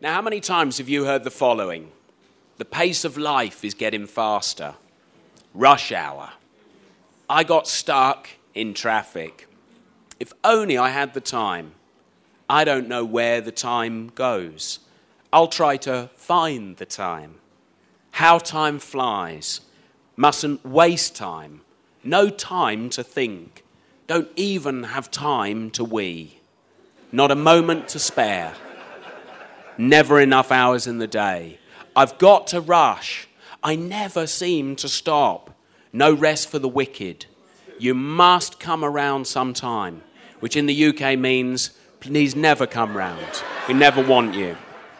Now, how many times have you heard the following? The pace of life is getting faster. Rush hour. I got stuck in traffic. If only I had the time. I don't know where the time goes. I'll try to find the time. How time flies. Mustn't waste time. No time to think. Don't even have time to wee. Not a moment to spare. Never enough hours in the day. I've got to rush. I never seem to stop. No rest for the wicked. You must come around sometime, which in the UK means please never come round. We never want you.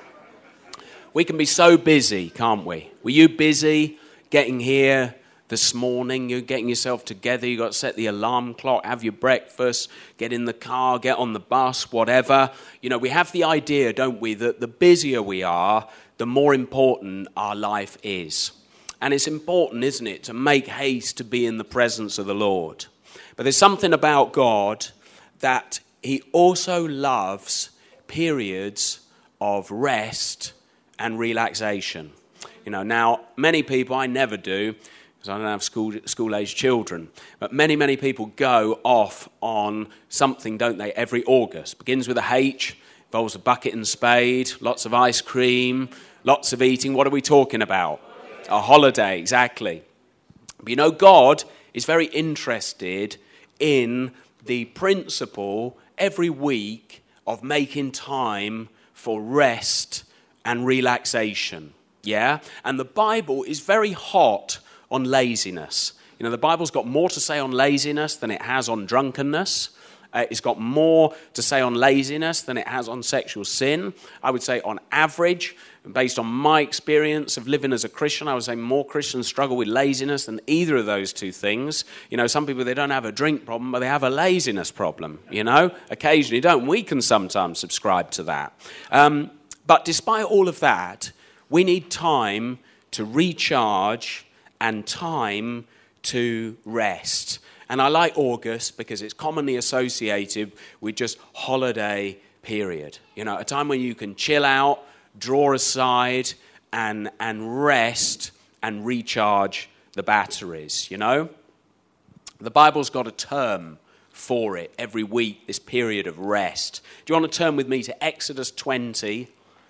We can be so busy, can't we? Were you busy getting here this morning? You're getting yourself together. You've got to set the alarm clock, have your breakfast, get in the car, get on the bus, whatever. You know, we have the idea, don't we, that the busier we are, the more important our life is. And it's important, isn't it, to make haste to be in the presence of the Lord. But there's something about God that he also loves periods of rest and relaxation. You know, now, many people, I never do, because I don't have school-age children, but many people go off on something, don't they, every August. Begins with a H, involves a bucket and spade, lots of ice cream, lots of eating. What are we talking about? A holiday, exactly. But you know, God is very interested in the principle every week of making time for rest and relaxation. Yeah? And the Bible is very hot on laziness. You know, the Bible's got more to say on laziness than it has on drunkenness. It's got more to say on laziness than it has on sexual sin. I would say on average, based on my experience of living as a Christian, I would say more Christians struggle with laziness than either of those two things. You know, some people, they don't have a drink problem, but they have a laziness problem, you know. Occasionally don't. We can sometimes subscribe to that. But despite all of that, we need time to recharge and time to rest. And I like August because it's commonly associated with just holiday period. You know, a time when you can chill out, draw aside, and rest and recharge the batteries, you know. The Bible's got a term for it every week, this period of rest. Do you want to turn with me to Exodus 20,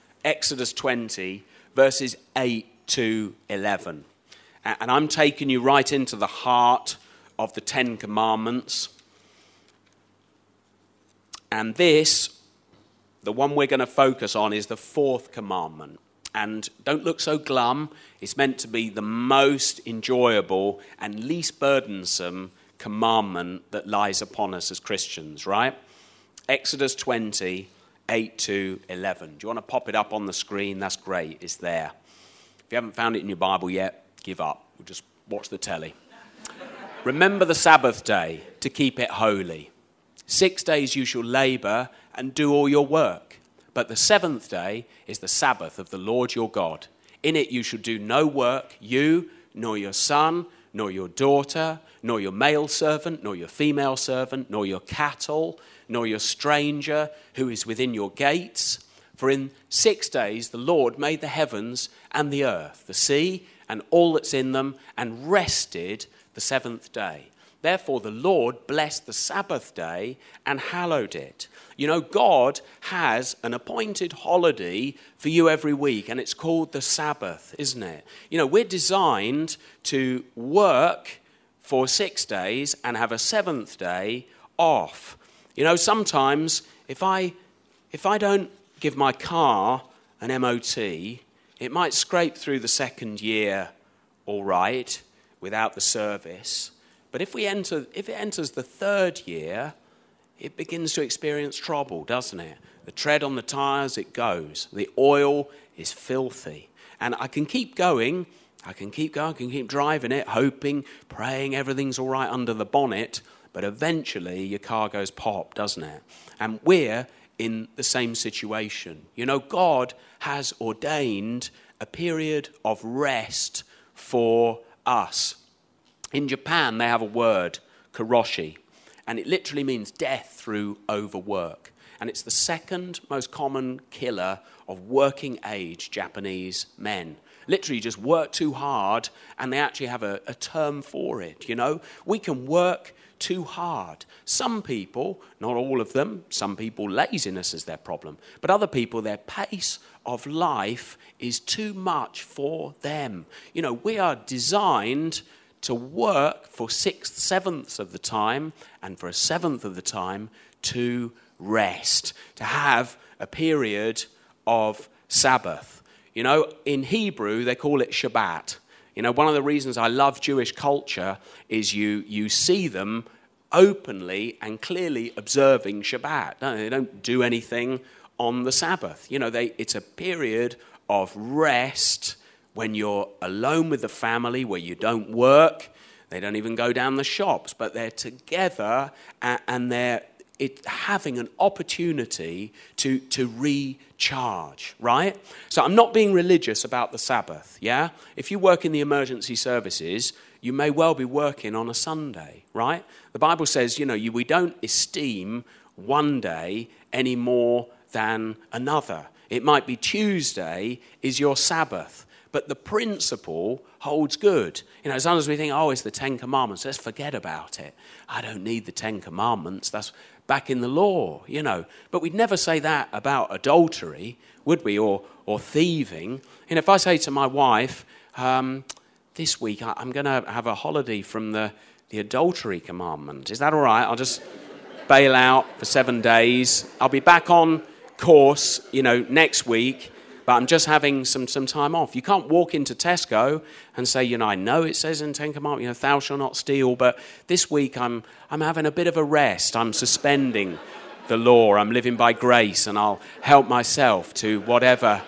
verses 8 to 11. And I'm taking you right into the heart of the Ten Commandments. And this, the one we're going to focus on, is the fourth commandment. And don't look so glum. It's meant to be the most enjoyable and least burdensome commandment that lies upon us as Christians, right? Exodus 20, 8 to 11. Do you want to pop it up on the screen? That's great. It's there. If you haven't found it in your Bible yet, give up. We'll just watch the telly. Remember the Sabbath day to keep it holy. 6 days you shall labor and do all your work. But the seventh day is the Sabbath of the Lord your God. In it you shall do no work, you, nor your son, nor your daughter, nor your male servant, nor your female servant, nor your cattle, nor your stranger who is within your gates. For in 6 days the Lord made the heavens and the earth, the sea and all that's in them, and rested the seventh day. Therefore the Lord blessed the Sabbath day and hallowed it. You know, God has an appointed holiday for you every week, and it's called the Sabbath, isn't it? You know, we're designed to work for 6 days and have a seventh day off. You know, sometimes if I don't give my car an MOT, it might scrape through the second year all right without the service. But if it enters the third year, it begins to experience trouble, doesn't it? The tread on the tires, it goes. The oil is filthy. And I can keep going. I can keep driving it, hoping, praying everything's all right under the bonnet. But eventually your car goes pop, doesn't it? And we're in the same situation. You know, God has ordained a period of rest for us. In Japan, they have a word, karoshi, and it literally means death through overwork. and it's the second most common killer of working-age Japanese men. Literally just work too hard, and they actually have a term for it, you know. We can work too hard. Some people, not all of them, some people laziness is their problem, but other people, their pace of life is too much for them. You know, we are designed to work for 6/7 of the time, and for a 7th of the time to rest, to have a period of Sabbath. You know, in Hebrew, they call it Shabbat. You know, one of the reasons I love Jewish culture is you see them openly and clearly observing Shabbat. No, they don't do anything on the Sabbath. You know, it's a period of rest when you're alone with the family, where you don't work. They don't even go down the shops, but they're together and they're having an opportunity to recharge, right? So I'm not being religious about the Sabbath, yeah? If you work in the emergency services, you may well be working on a Sunday, right? The Bible says, you know, we don't esteem one day any more than another. It might be Tuesday is your Sabbath, but the principle holds good. You know, sometimes we think, oh, it's the Ten Commandments. Let's forget about it. I don't need the Ten Commandments. That's back in the law, you know. But we'd never say that about adultery, would we? Or thieving. And if I say to my wife, this week I'm going to have a holiday from the adultery commandment. Is that all right? I'll just bail out for 7 days. I'll be back on course, you know, next week. But I'm just having some time off. You can't walk into Tesco and say, you know, I know it says in Ten Commandments, you know, thou shalt not steal, but this week I'm having a bit of a rest. I'm suspending the law. I'm living by grace, and I'll help myself to whatever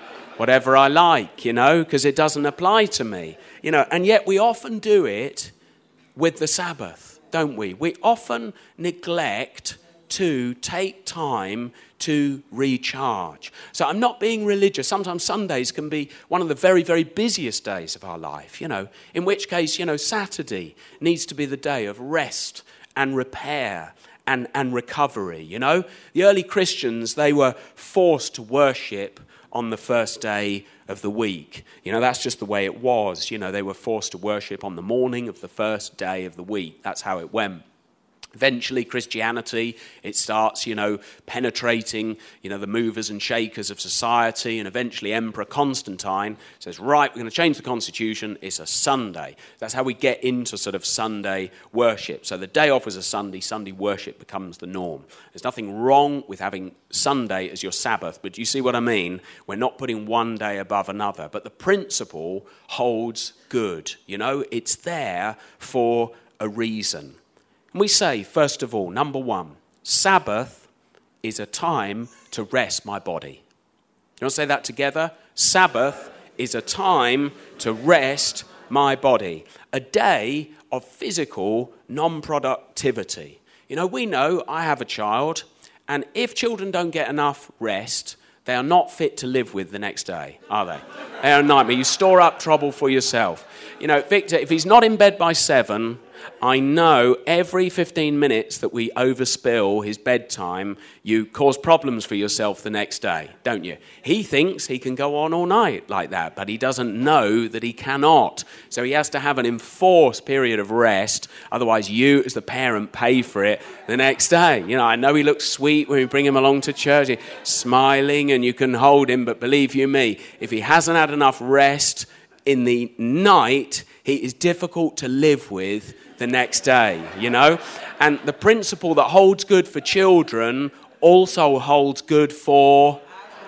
I like, you know, because it doesn't apply to me. You know, and yet we often do it with the Sabbath, don't we? We often neglect to take time to recharge. So I'm not being religious. Sometimes Sundays can be one of the very, very busiest days of our life, you know, in which case, you know, Saturday needs to be the day of rest and repair and recovery, you know. The early Christians, they were forced to worship on the first day of the week. You know, that's just the way it was. You know, they were forced to worship on the morning of the first day of the week. That's how it went. Eventually, Christianity, it starts, you know, penetrating, you know, the movers and shakers of society, and eventually Emperor Constantine says, right, we're going to change the constitution, it's a Sunday. That's how we get into sort of Sunday worship. So the day off is a Sunday, Sunday worship becomes the norm. There's nothing wrong with having Sunday as your Sabbath, but you see what I mean? We're not putting one day above another, but the principle holds good, you know, it's there for a reason. And we say, first of all, number one, Sabbath is a time to rest my body. You want to say that together? Sabbath is a time to rest my body. A day of physical non-productivity. You know, we know I have a child, and if children don't get enough rest, they are not fit to live with the next day, are they? They are a nightmare. You store up trouble for yourself. You know, Victor, if he's not in bed by 7, I know every 15 minutes that we overspill his bedtime, you cause problems for yourself the next day, don't you? He thinks he can go on all night like that, but he doesn't know that he cannot. So he has to have an enforced period of rest. Otherwise, you, as the parent, pay for it the next day. You know, I know he looks sweet when we bring him along to church, he's smiling and you can hold him, but believe you me, if he hasn't had enough rest in the night, he is difficult to live with the next day, you know? And the principle that holds good for children also holds good for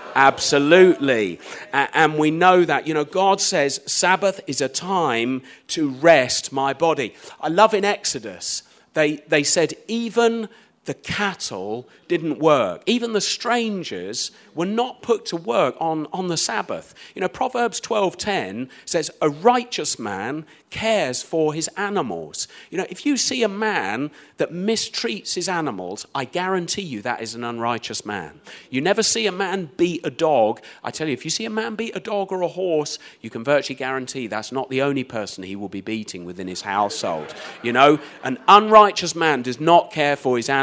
absolutely. And we know that, you know, God says Sabbath is a time to rest my body. I love in Exodus, they said even the cattle didn't work. Even the strangers were not put to work on the Sabbath. You know, Proverbs 12:10 says, a righteous man cares for his animals. You know, if you see a man that mistreats his animals, I guarantee you that is an unrighteous man. You never see a man beat a dog. I tell you, if you see a man beat a dog or a horse, you can virtually guarantee that's not the only person he will be beating within his household. You know, an unrighteous man does not care for his animals.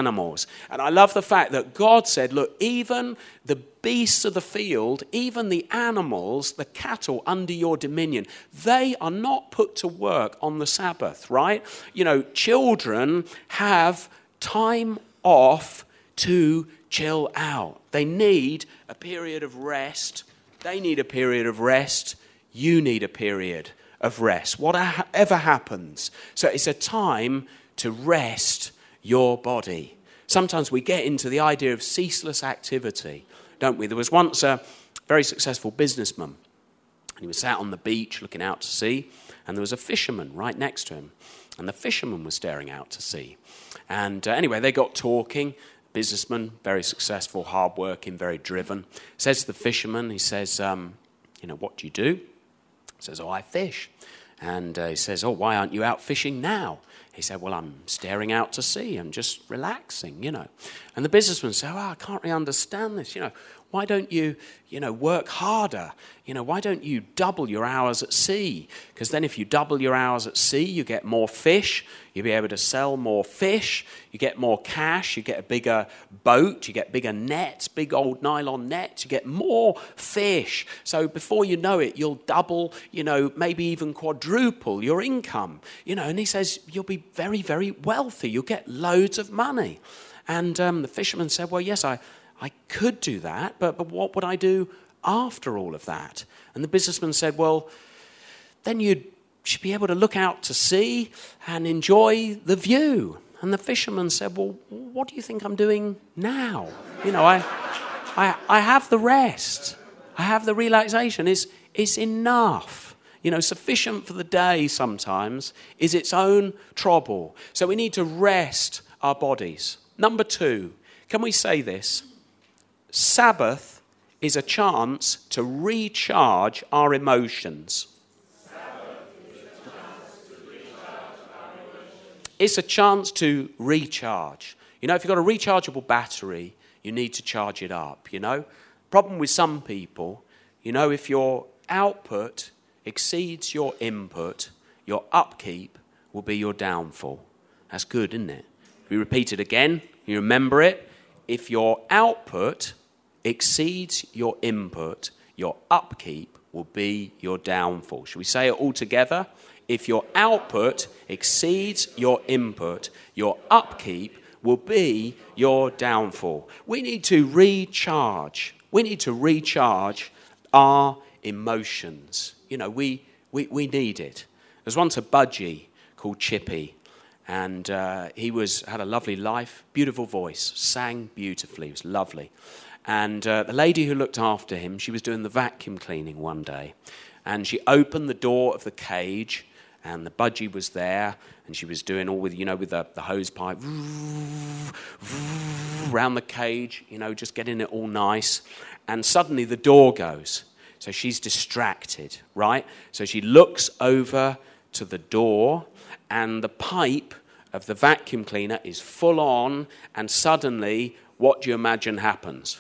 animals. And I love the fact that God said, look, even the beasts of the field, even the animals, the cattle under your dominion, they are not put to work on the Sabbath, right? You know, children have time off to chill out. They need a period of rest. They need a period of rest. You need a period of rest. Whatever happens. So it's a time to rest your body. Sometimes we get into the idea of ceaseless activity, don't we? There was once a very successful businessman, and he was sat on the beach looking out to sea, and there was a fisherman right next to him, and the fisherman was staring out to sea. And anyway, they got talking. Businessman, very successful, hard-working, very driven, says to the fisherman, he says, what do you do? He says, I fish. And he says, why aren't you out fishing now? He said, well, I'm staring out to sea. I'm just relaxing, And the businessman said, I can't really understand this, Why don't you, work harder? Why don't you double your hours at sea? Because then if you double your hours at sea, you get more fish. You'll be able to sell more fish. You get more cash. You get a bigger boat. You get bigger nets, big old nylon nets. You get more fish. So before you know it, you'll double, maybe even quadruple your income. And he says, you'll be very, very wealthy. You'll get loads of money. And the fisherman said, well, yes, I could do that, but what would I do after all of that? And the businessman said, well, then you should be able to look out to sea and enjoy the view. And the fisherman said, well, what do you think I'm doing now? I have the rest. I have the relaxation. It's enough. Sufficient for the day sometimes is its own trouble. So we need to rest our bodies. Number 2, can we say this? Sabbath is a chance to recharge our emotions. It's a chance to recharge. If you've got a rechargeable battery, you need to charge it up, Problem with some people, if your output exceeds your input, your upkeep will be your downfall. That's good, isn't it? We repeat it again. You remember it. If your output exceeds your input, your upkeep will be your downfall. Shall we say it all together? If your output exceeds your input, your upkeep will be your downfall. We need to recharge. We need to recharge our emotions. We need it. There's once a budgie called Chippy. And he had a lovely life, beautiful voice, sang beautifully, it was lovely. And the lady who looked after him, she was doing the vacuum cleaning one day. And she opened the door of the cage, and the budgie was there, and she was doing all with the hose pipe, around the cage, just getting it all nice. And suddenly the door goes. So she's distracted, right? So she looks over to the door, and the pipe of the vacuum cleaner is full on, and suddenly, what do you imagine happens?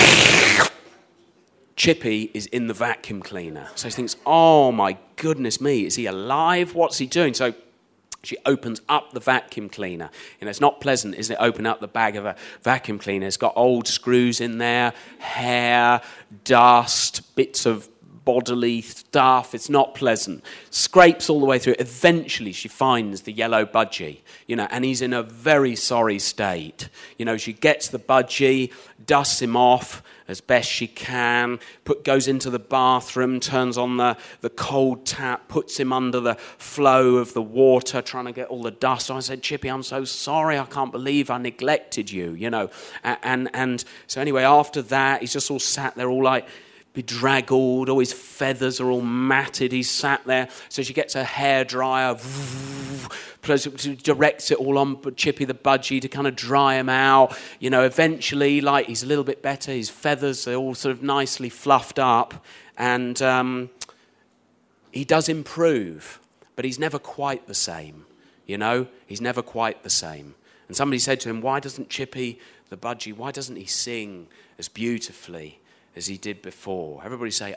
Chippy is in the vacuum cleaner. So he thinks, oh my goodness me, is he alive? What's he doing? So she opens up the vacuum cleaner. It's not pleasant, isn't it? Open up the bag of a vacuum cleaner. It's got old screws in there, hair, dust, bits of bodily stuff. It's not pleasant. Scrapes all the way through. Eventually she finds the yellow budgie, and he's in a very sorry state. She gets the budgie, dusts him off as best she can, goes into the bathroom, turns on the cold tap, puts him under the flow of the water, trying to get all the dust. I said, Chippy, I'm so sorry. I can't believe I neglected you, And so anyway, after that, he's just all sat there all like bedraggled, all his feathers are all matted, he's sat there. So she gets her hairdryer, directs it all on Chippy the budgie to kind of dry him out. Eventually, he's a little bit better, his feathers are all sort of nicely fluffed up, and he does improve, but he's never quite the same, He's never quite the same. And somebody said to him, why doesn't Chippy the budgie, why doesn't he sing as beautifully as he did before? Everybody say,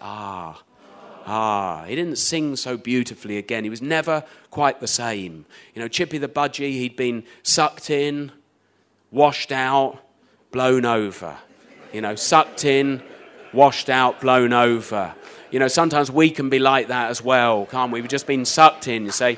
he didn't sing so beautifully again. He was never quite the same. Chippy the budgie, he'd been sucked in, washed out, blown over. Sucked in, washed out, blown over. Sometimes we can be like that as well, can't we? We've just been sucked in. You say,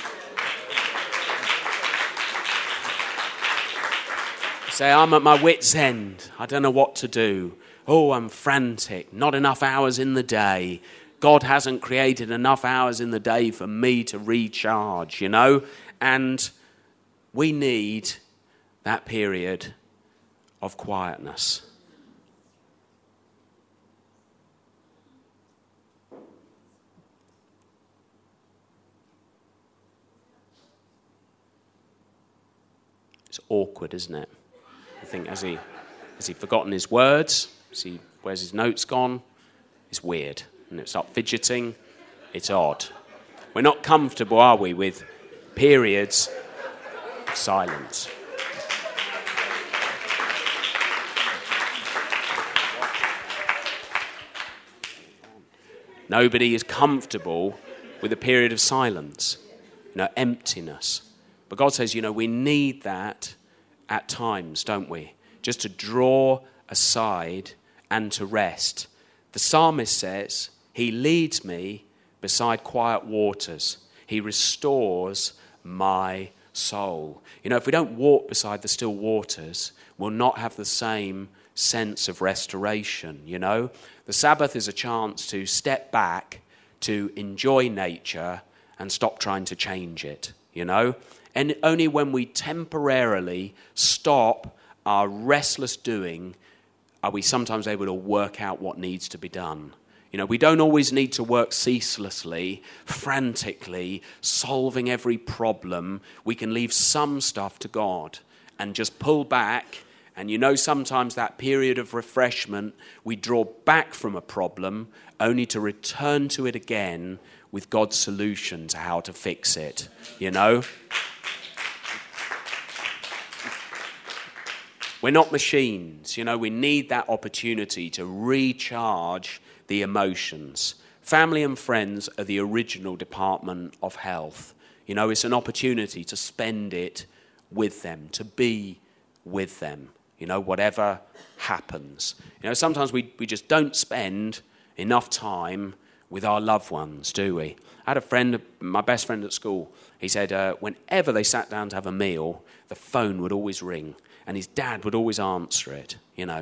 I'm at my wit's end. I don't know what to do. Oh, I'm frantic. Not enough hours in the day. God hasn't created enough hours in the day for me to recharge, And we need that period of quietness. It's awkward, isn't it? I think has he forgotten his words? Where's his notes gone? It's weird. And it's not fidgeting. It's odd. We're not comfortable, are we, with periods of silence. Nobody is comfortable with a period of silence, emptiness. But God says, we need that at times, don't we? Just to draw aside and to rest. The psalmist says, He leads me beside quiet waters. He restores my soul. If we don't walk beside the still waters, we'll not have the same sense of restoration, The Sabbath is a chance to step back, to enjoy nature and stop trying to change it, And only when we temporarily stop our restless doing are we sometimes able to work out what needs to be done. We don't always need to work ceaselessly, frantically, solving every problem. We can leave some stuff to God and just pull back. And sometimes that period of refreshment, we draw back from a problem only to return to it again with God's solution to how to fix it, We're not machines, we need that opportunity to recharge the emotions. Family and friends are the original department of health. It's an opportunity to spend it with them, to be with them, whatever happens. Sometimes we just don't spend enough time with our loved ones, do we? I had a friend, my best friend at school, he said whenever they sat down to have a meal, the phone would always ring. And his dad would always answer it,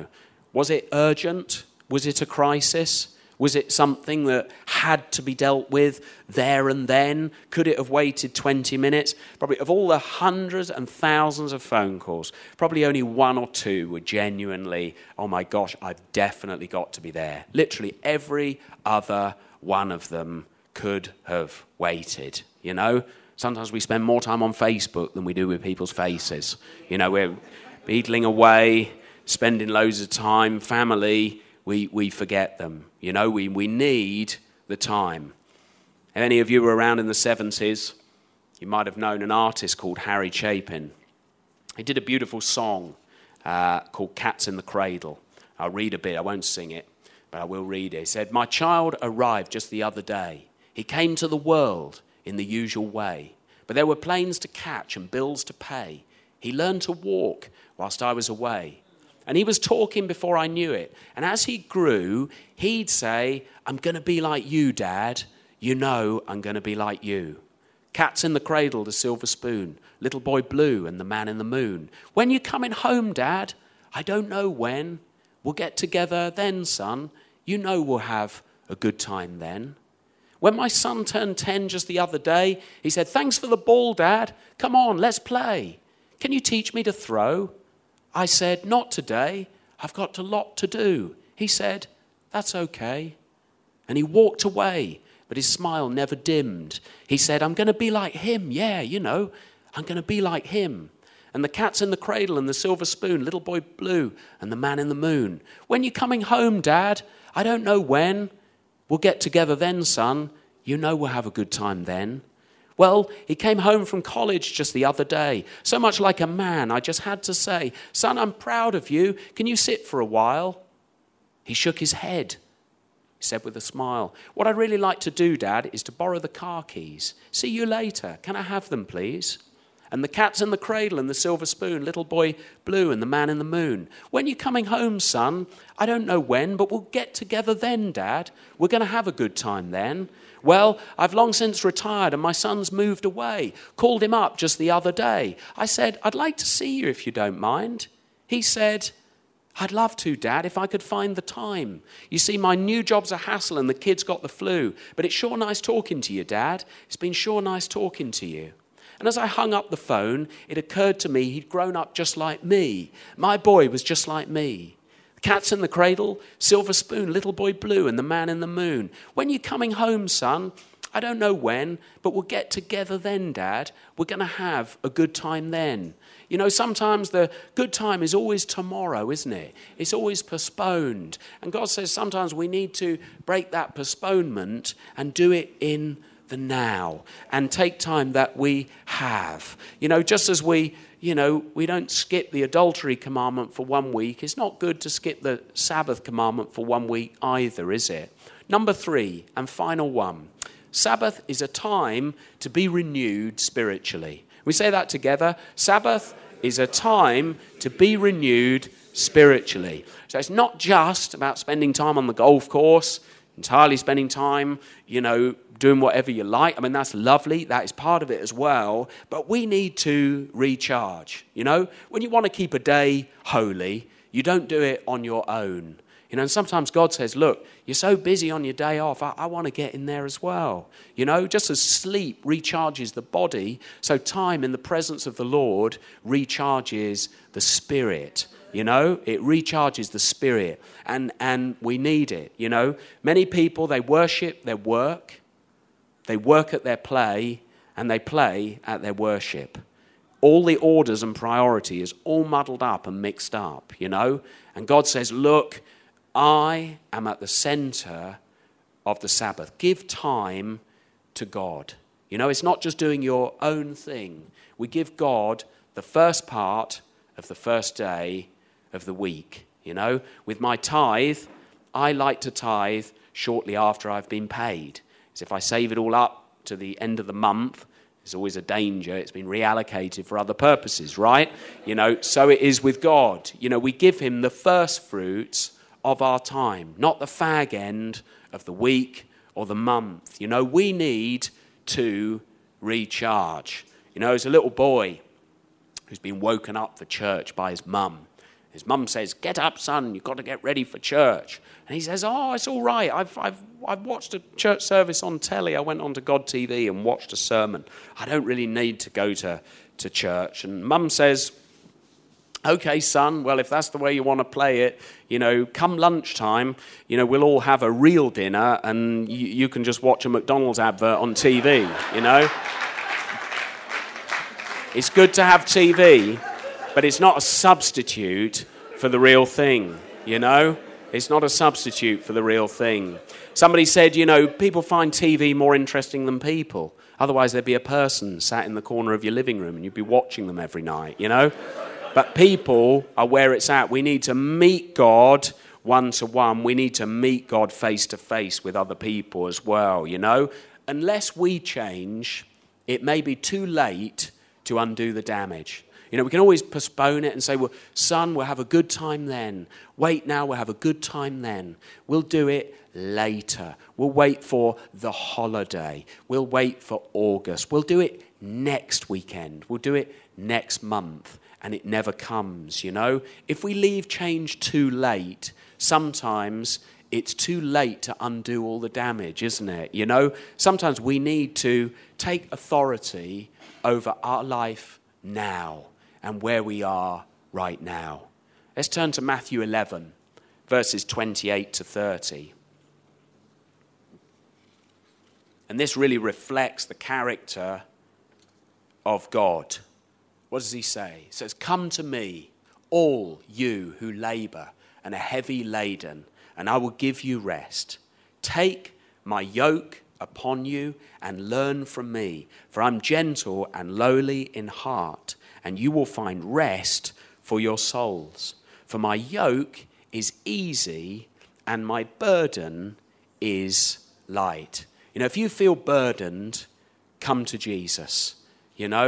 Was it urgent? Was it a crisis? Was it something that had to be dealt with there and then? Could it have waited 20 minutes? Probably of all the hundreds and thousands of phone calls, probably only one or two were genuinely, oh my gosh, I've definitely got to be there. Literally every other one of them could have waited, Sometimes we spend more time on Facebook than we do with people's faces. We're beetling away, spending loads of time, family, we forget them. We need the time. If any of you were around in the 70s, you might have known an artist called Harry Chapin. He did a beautiful song called Cats in the Cradle. I'll read a bit, I won't sing it, but I will read it. He said, "My child arrived just the other day. He came to the world in the usual way, but there were planes to catch and bills to pay. He learned to walk whilst I was away. And he was talking before I knew it. And as he grew, he'd say, 'I'm going to be like you, Dad. I'm going to be like you.' Cats in the Cradle, The Silver Spoon, Little Boy Blue and The Man in the Moon. 'When you coming home, Dad?' 'I don't know when. We'll get together then, son. We'll have a good time then.' When my son turned 10 just the other day, he said, 'Thanks for the ball, Dad. Come on, let's play. Can you teach me to throw?' I said, 'Not today. I've got a lot to do.' He said, 'That's okay.' And he walked away, but his smile never dimmed. He said, 'I'm going to be like him. Yeah, I'm going to be like him.' And the Cats in the Cradle and The Silver Spoon, Little Boy Blue and The Man in the Moon. 'When you coming home, Dad?' 'I don't know when. We'll get together then, son. We'll have a good time then.' Well, he came home from college just the other day. So much like a man, I just had to say, 'Son, I'm proud of you. Can you sit for a while?' He shook his head. He said with a smile, 'What I'd really like to do, Dad, is to borrow the car keys. See you later. Can I have them, please?' And the cat's in the cradle and the silver spoon, little boy blue and the man in the moon. When you're coming home, son? I don't know when, but we'll get together then, Dad. We're going to have a good time then. Well, I've long since retired and my son's moved away. Called him up just the other day. I said, I'd like to see you if you don't mind. He said, I'd love to, Dad, if I could find the time. You see, my new job's a hassle and the kid's got the flu. But it's sure nice talking to you, Dad. It's been sure nice talking to you. And as I hung up the phone, it occurred to me he'd grown up just like me. My boy was just like me. The cat's in the cradle, silver spoon, little boy blue, and the man in the moon. When you coming home, son? I don't know when, but we'll get together then, Dad. We're going to have a good time then. You know, sometimes the good time is always tomorrow, isn't it? It's always postponed. And God says sometimes we need to break that postponement and do it in the now and take time that we have. You know, just as we don't skip the adultery commandment for 1 week, it's not good to skip the Sabbath commandment for 1 week either, is it? Number 3 and final one. Sabbath is a time to be renewed spiritually. We say that together. Sabbath is a time to be renewed spiritually. So it's not just about spending time on the golf course, entirely spending time, doing whatever you like. I mean, that's lovely. That is part of it as well. But we need to recharge. When you want to keep a day holy, you don't do it on your own. And sometimes God says, look, you're so busy on your day off, I want to get in there as well. Just as sleep recharges the body, so time in the presence of the Lord recharges the spirit. It recharges the spirit, and we need it. Many people, they worship their work, they work at their play, and they play at their worship. All the orders and priority is all muddled up and mixed up, And God says, look, I am at the center of the Sabbath. Give time to God. It's not just doing your own thing. We give God the first part of the first day of the week. With my tithe, I like to tithe shortly after I've been paid. As if I save it all up to the end of the month, there's always a danger. It's been reallocated for other purposes, right? So it is with God. We give him the first fruits of our time, not the fag end of the week or the month. We need to recharge. As a little boy who's been woken up for church by his mum. His mum says, get up, son, you've got to get ready for church. And he says, oh, it's all right. I've watched a church service on telly. I went onto God TV and watched a sermon. I don't really need to go to church. And mum says, okay, son, well, if that's the way you want to play it, come lunchtime, we'll all have a real dinner and you can just watch a McDonald's advert on TV, It's good to have TV, but it's not a substitute for the real thing, It's not a substitute for the real thing. Somebody said, people find TV more interesting than people. Otherwise, there'd be a person sat in the corner of your living room and you'd be watching them every night, But people are where it's at. We need to meet God one-to-one. We need to meet God face-to-face with other people as well, Unless we change, it may be too late to undo the damage. We can always postpone it and say, well, son, we'll have a good time then. Wait now, we'll have a good time then. We'll do it later. We'll wait for the holiday. We'll wait for August. We'll do it next weekend. We'll do it next month. And it never comes, If we leave change too late, sometimes it's too late to undo all the damage, isn't it? Sometimes we need to take authority over our life now and where we are right now. Let's turn to Matthew 11, verses 28 to 30. And this really reflects the character of God. What does he say? He says, come to me, all you who labor and are heavy laden, and I will give you rest. Take my yoke upon you and learn from me, for I'm gentle and lowly in heart, and you will find rest for your souls. For my yoke is easy and my burden is light. If you feel burdened, come to Jesus.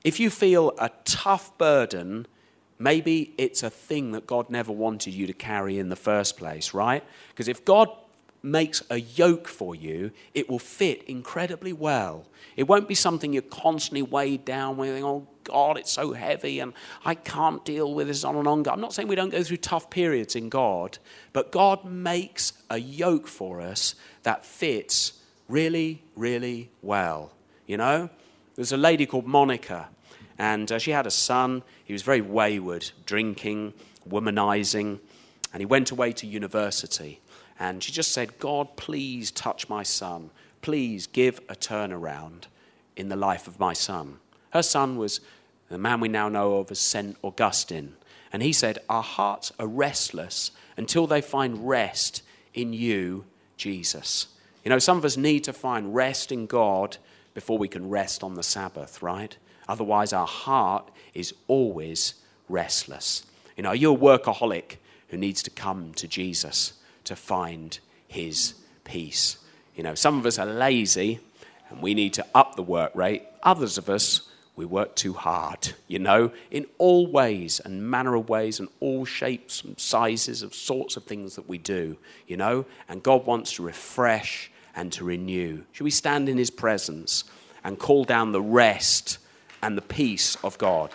If you feel a tough burden, maybe it's a thing that God never wanted you to carry in the first place, right? Because if God makes a yoke for you, it will fit incredibly well. It won't be something you're constantly weighed down with, oh God, it's so heavy and I can't deal with this on and on. I'm not saying we don't go through tough periods in God, but God makes a yoke for us that fits really, really well. You know, there's a lady called Monica, and she had a son. He was very wayward, drinking, womanizing, and he went away to university. And she just said, God, please touch my son. Please give a turnaround in the life of my son. Her son was the man we now know of as St. Augustine. And he said, our hearts are restless until they find rest in you, Jesus. You know, some of us need to find rest in God before we can rest on the Sabbath, right? Otherwise, our heart is always restless. You know, are you a workaholic who needs to come to Jesus to find his peace? You know, some of us are lazy and we need to up the work rate. Others of us, we work too hard, you know, in all ways and manner of ways and all shapes and sizes of sorts of things that we do, you know, and God wants to refresh and to renew. Should we stand in his presence and call down the rest and the peace of God?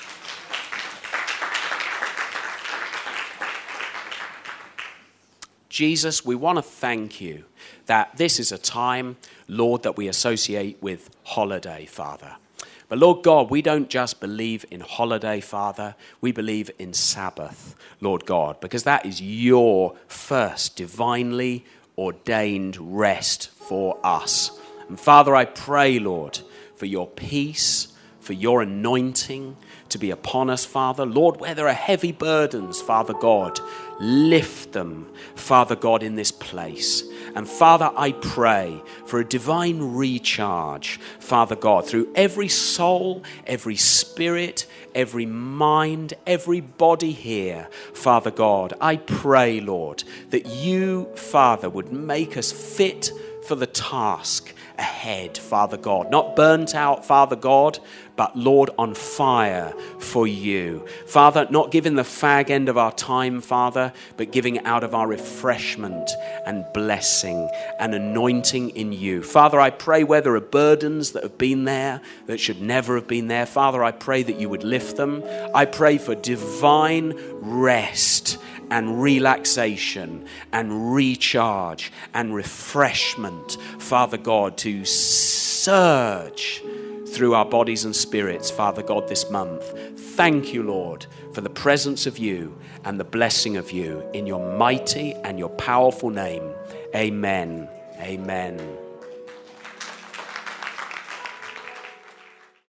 Jesus, we want to thank you that this is a time, Lord, that we associate with holiday, Father. But Lord God, we don't just believe in holiday, Father. We believe in Sabbath, Lord God, because that is your first divinely ordained rest for us. And Father, I pray, Lord, for your peace, for your anointing to be upon us, Father. Lord, where there are heavy burdens, Father God, lift them, Father God, in this place. And Father, I pray for a divine recharge, Father God, through every soul, every spirit, every mind, every body here, Father God. I pray, Lord, that you, Father, would make us fit for the task ahead, Father God. Not burnt out, Father God, but Lord, on fire for you. Father, not giving the fag end of our time, Father, but giving out of our refreshment and blessing and anointing in you. Father, I pray where there are burdens that have been there that should never have been there, Father, I pray that you would lift them. I pray for divine rest and relaxation and recharge and refreshment, Father God, to surge through our bodies and spirits, Father God, this month. Thank you, Lord, for the presence of you and the blessing of you in your mighty and your powerful name. Amen. Amen.